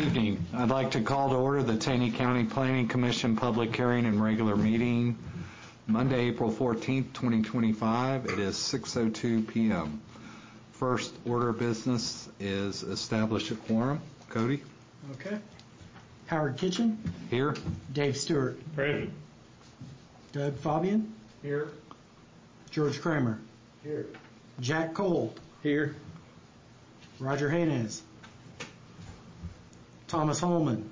evening. I'd like to call to order the Taney County Planning Commission public hearing and regular meeting Monday, April 14th, 2025. It is 6:02 p.m. First order of business is establish a quorum. Cody? Okay. Howard Kitchen? Here. Dave Stewart? Present. Doug Fabian? Here. George Kramer? Here. Jack Cole? Here. Roger Hanez? Thomas Holman?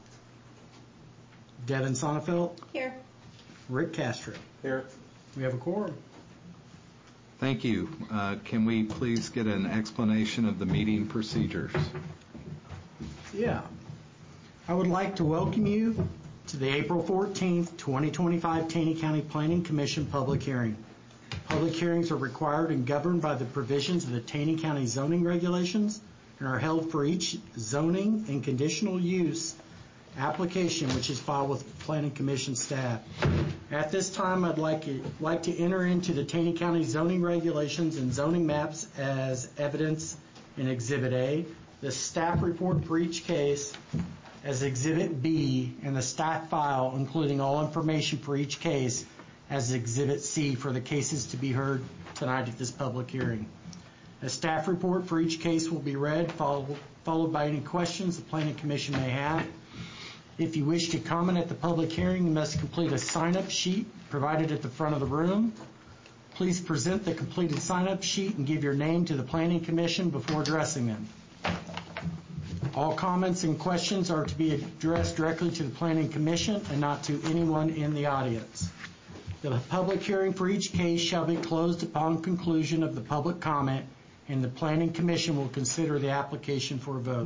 Devin Sonnefeld? Here. Rick Castro? Here. We have a quorum. Thank you. Can we please get an explanation of the meeting procedures? Yeah. I would like to welcome you to the April 14th, 2025 Taney County Planning Commission public hearing. Public hearings are required and governed by the provisions of the Taney County zoning regulations and are held for each zoning and conditional use application which is filed with the Planning Commission staff. At this time, I'd like to enter into the Taney County zoning regulations and zoning maps as evidence in Exhibit A, the staff report for each case as Exhibit B, and the staff file including all information for each case as Exhibit C for the cases to be heard tonight at this public hearing. A staff report for each case will be read, followed by any questions the Planning Commission may have. If you wish to comment at the public hearing, you must complete a sign-up sheet provided at the front of the room. Please present the completed sign-up sheet and give your name to the Planning Commission before addressing them. All comments and questions are to be addressed directly to the Planning Commission and not to anyone in the audience. The public hearing for each case shall be closed upon conclusion of the public comment, and the Planning Commission will consider the application for a vote.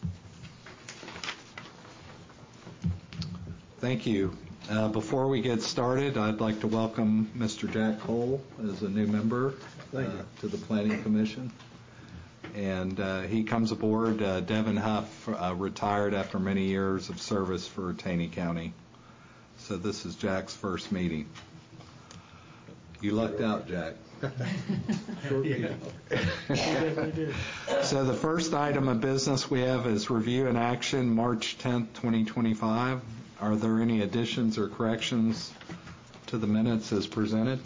Thank you. Before we get started, I'd like to welcome Mr. Jack Cole as a new member to the Planning Commission. And he comes aboard. Devin Huff retired after many years of service for Taney County. So this is Jack's first meeting. You lucked out, Jack. Yeah. So the first item of business we have is review and action, March 10th, 2025. Are there any additions or corrections to the minutes as presented?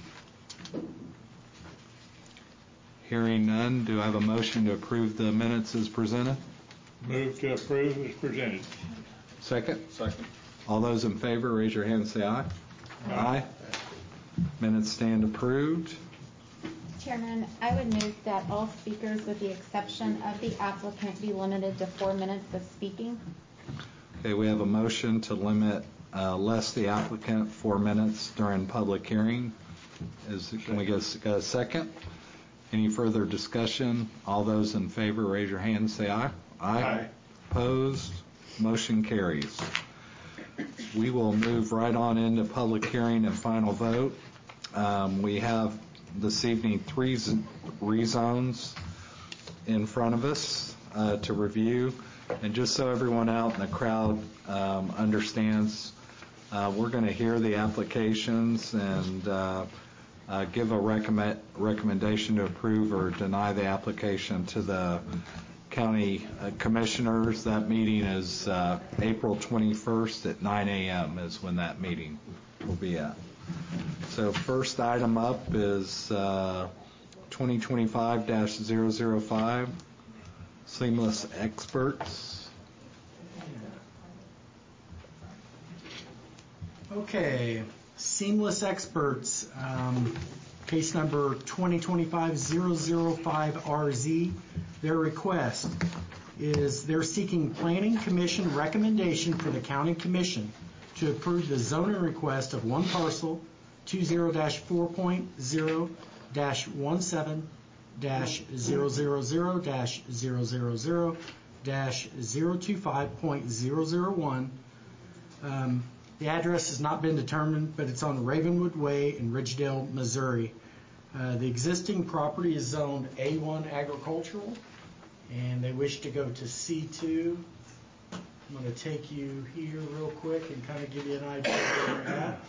Hearing none, do I have a motion to approve the minutes as presented? Move to approve as presented. Second? Second. All those in favor, raise your hand and say aye. Aye. Minutes stand approved. Chairman, I would move that all speakers, with the exception of the applicant, be limited to 4 minutes of speaking. Okay, we have a motion to limit less the applicant 4 minutes during public hearing. Can we get a second? Any further discussion? All those in favor, raise your hand and say aye. Aye. Opposed? Motion carries. We will move right on into public hearing and final vote. We have this evening 3 rezones in front of us to review. And just so everyone out in the crowd understands, we're going to hear the applications and give a recommendation to approve or deny the application to the county commissioners. That meeting is April 21st at 9 a.m. is when that meeting will be at. So first item up is 2025-005, Seamless Experts. Okay, Seamless Experts, case number 2025-005RZ. Their request is they're seeking Planning Commission recommendation for the County Commission to approve the zoning request of one parcel, 20-4.0-170-000-025.001. The address has not been determined, but it's on Ravenwood Way in Ridgedale, Missouri. The existing property is zoned A1 agricultural, and they wish to go to C2. I'm going to take you here real quick and kind of give you an idea of where we're at.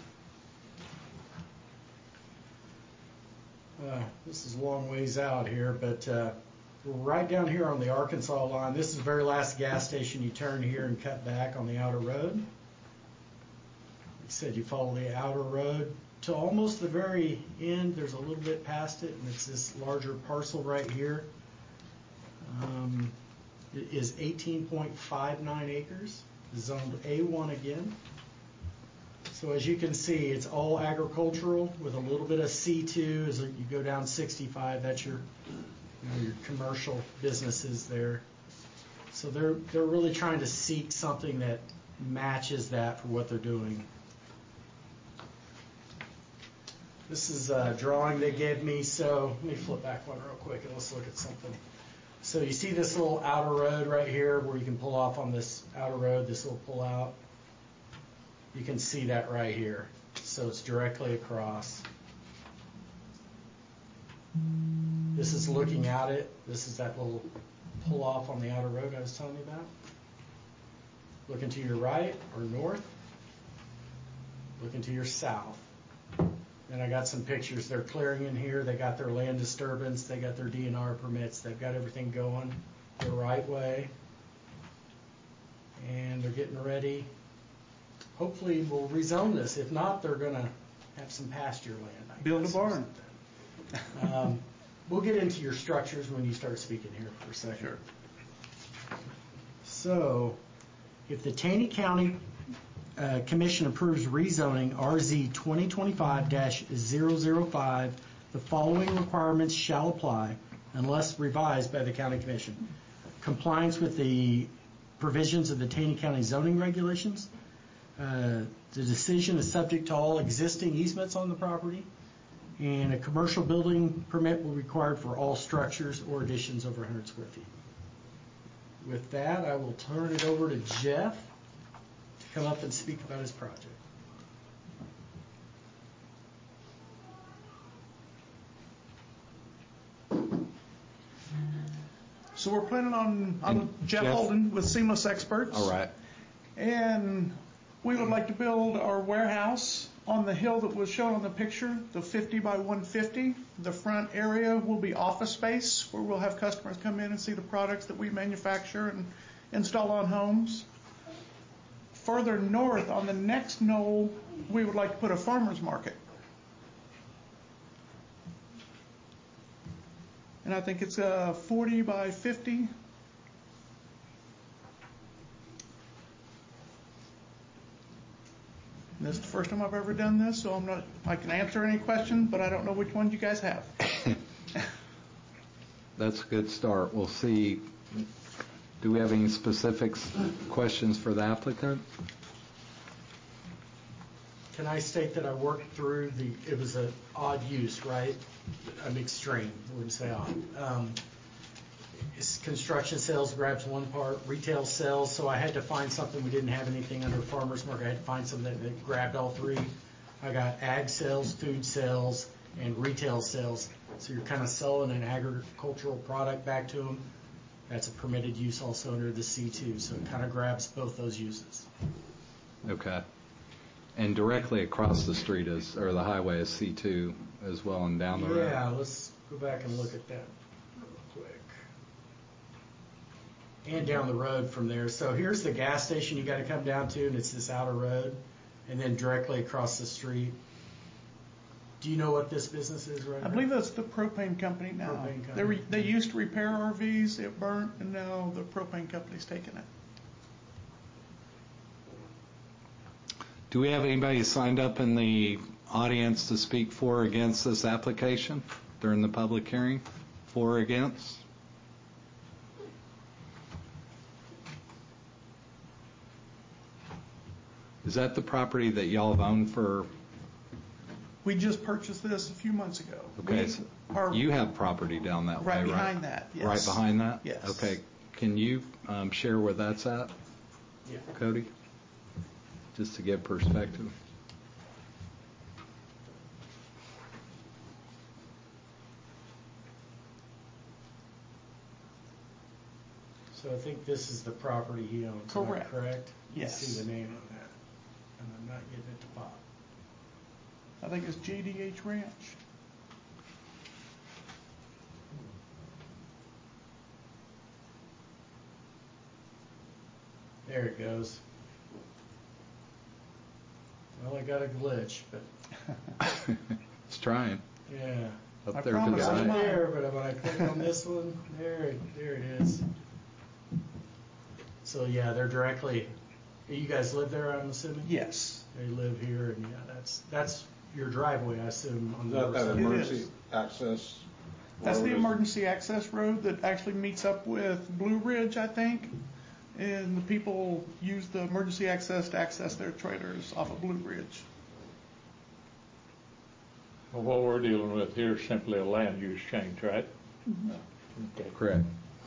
This is a long ways out here, but We're right down here on the Arkansas line. This is the very last gas station. You turn here and cut back on the outer road. Like I said, you follow the outer road to almost the very end. There's a little bit past it, and it's this larger parcel right here. It is 18.59 acres, zoned A1 again. So as you can see, it's all agricultural with a little bit of C2. As you go down 65, that's your commercial businesses there. So they're really trying to seek something that matches that for what they're doing. This is a drawing they gave me, so let me flip back one real quick and let's look at something. So you see this little outer road right here where you can pull off on this outer road, this little pull out. You can see that right here. So it's directly across. This is looking at it. This is that little pull off on the outer road I was telling you about. Looking to your right or north. Looking to your south. And I got some pictures. They're clearing in here. They got their land disturbance. They got their DNR permits. They've got everything going the right way. And they're getting ready. Hopefully we'll rezone this. If not, they're going to have some pasture land. Build a barn. We'll get into your structures when you start speaking here for a second. Sure. So, if the Taney County Commission approves rezoning RZ 2025-005, the following requirements shall apply unless revised by the County Commission. Compliance with the provisions of the Taney County zoning regulations. The decision is subject to all existing easements on the property, and a commercial building permit will be required for all structures or additions over 100 square feet. With that, I will turn it over to Jeff to come up and speak about his project. So we're planning on, I'm And Jeff Jeff? Holden with Seamless Experts. All right. And we would like to build our warehouse on the hill that was shown on the picture, the 50 by 150. The front area will be office space where we'll have customers come in and see the products that we manufacture and install on homes. Further north on the next knoll, we would like to put a farmer's market. And I think it's 40 by 50. And this is the first time I've ever done this, so I can answer any question, but I don't know which one you guys have. That's a good start. We'll see. Do we have any specific questions for the applicant? Can I state that I worked through it was an odd use, right? I'm extreme, I wouldn't say odd. Construction sales grabs one part, retail sales, so I had to find something. We didn't have anything under farmer's market. I had to find something that grabbed all three. I got ag sales, food sales, and retail sales. So you're kind of selling an agricultural product back to them. That's a permitted use also under the C2, so it kind of grabs both those uses. Okay. And directly across the street or the highway is C2 as well, and down the road? Yeah, let's go back and look at that real quick. And down the road from there. So here's the gas station you got to come down to, and it's this outer road, and then directly across the street. Do you know what this business is right now? I believe that's the propane company now. Propane company. They used to repair RVs, it burnt, and now the propane company's taking it. Do we have anybody signed up in the audience to speak for or against this application during the public hearing? For or against? Is that the property that y'all have owned for? We just purchased this a few months ago. Okay, so you have property down that way, Right right? behind that, yes. Right behind that? Yes. Okay. Can you share where that's at, Yeah. Cody? Just to give perspective. So I think this is the property he owns. Am I Correct. correct? Yes. I see the name on that, and I'm not getting it to pop. I think it's JDH Ranch. There it goes. Well, I got a glitch, but It's trying. yeah. Up I there to the promise Right I'm right. there, but when I click on this one, there it is. So yeah, they're directly. You guys live there, I'm assuming. Yes. They live here, and yeah, that's your driveway, I assume. On Is the that that side. emergency access? That's road, the is it? emergency access road that actually meets up with Blue Ridge, I think. And the people use the emergency access to access their trailers off of Blue Ridge. Well, what we're dealing with here is simply a land use change, right? Okay. Correct.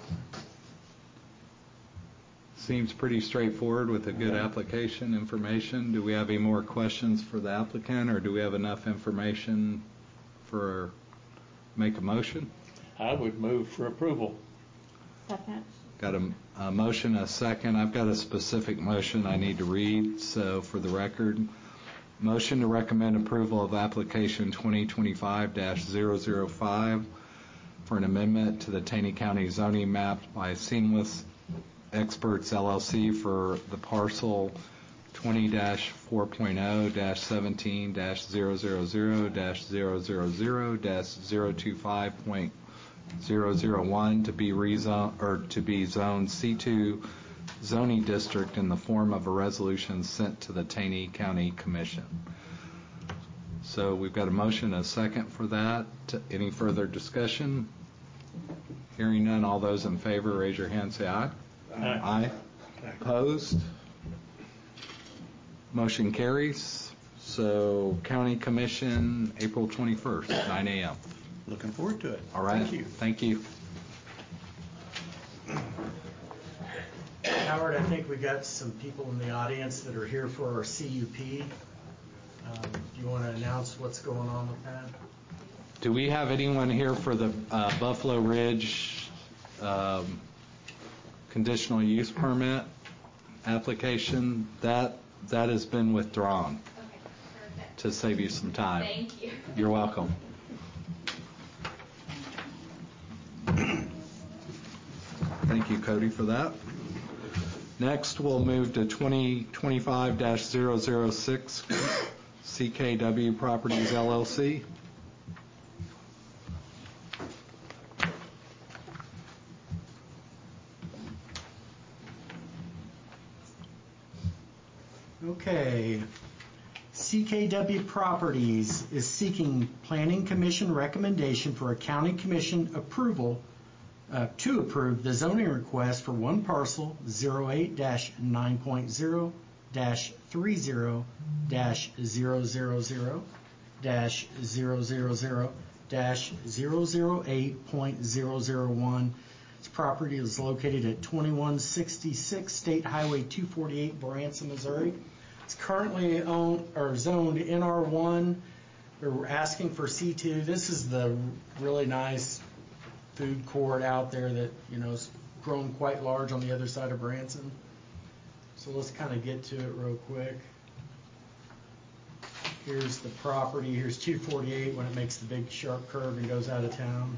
Seems pretty straightforward with a good application information. Do we have any more questions for the applicant, or do we have enough information for, make a motion? I would move for approval. Second. Got a motion, a second. I've got a specific motion I need to read, so for the record, motion to recommend approval of application 2025-005 for an amendment to the Taney County zoning map by Seamless Experts LLC for the parcel 20-4.0-17-000-025.001 to be rezoned, or to be zoned C2 zoning district in the form of a resolution sent to the Taney County Commission. So we've got a motion, a second for that. Any further discussion? Hearing none, all those in favor, raise your hand, say aye. Aye. Opposed? Motion carries. So County Commission, April 21st, 9 a.m. Looking forward to it. All right. Thank you. Thank you. Howard, I think we got some people in the audience that are here for our CUP. Do you want to announce what's going on with that? Do we have anyone here for the Buffalo Ridge conditional use permit application? That has been withdrawn. Okay, perfect. To save you some time. Thank you. You're welcome. Thank you, Cody, for that. Next, we'll move to 2025-006 CKW Properties LLC. Okay. CKW Properties is seeking Planning Commission recommendation for a County Commission approval to approve the zoning request for one parcel 08-9.0-30-000-008.001. This property is located at 2166 State Highway 248, Branson, Missouri. It's currently owned or zoned NR1. We're asking for C2. This is the really nice food court out there that, you know, is grown quite large on the other side of Branson. So let's kind of get to it real quick. Here's the property. Here's 248 when it makes the big sharp curve and goes out of town.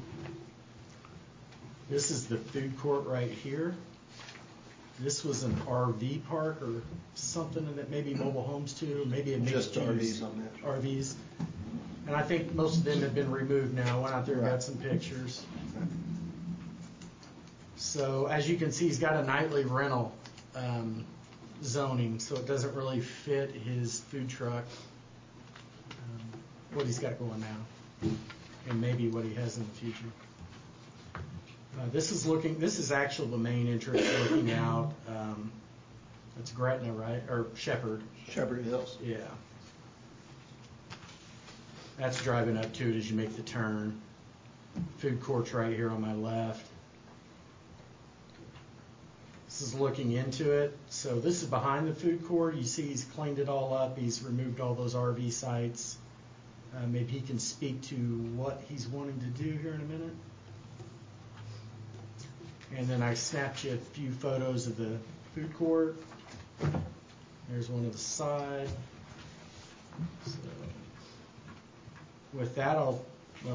This is the food court right here. This was an RV park or something that maybe mobile homes too, maybe a mixed Just use. RVs on that. RVs. And I think most of them have been removed now. Went out there and got some pictures. So as you can see, he's got a nightly rental zoning, so it doesn't really fit his food truck, what he's got going now, and maybe what he has in the future. This is actually the main entrance looking out. That's Gretna, right? Or Shepherd. Shepherd Hills. Yeah. That's driving up to it as you make the turn. Food court's right here on my left. This is looking into it. So this is behind the food court. You see he's cleaned it all up. He's removed all those RV sites. Maybe he can speak to what he's wanting to do here in a minute. And then I snapped you a few photos of the food court. There's one of the side. So with that, I'll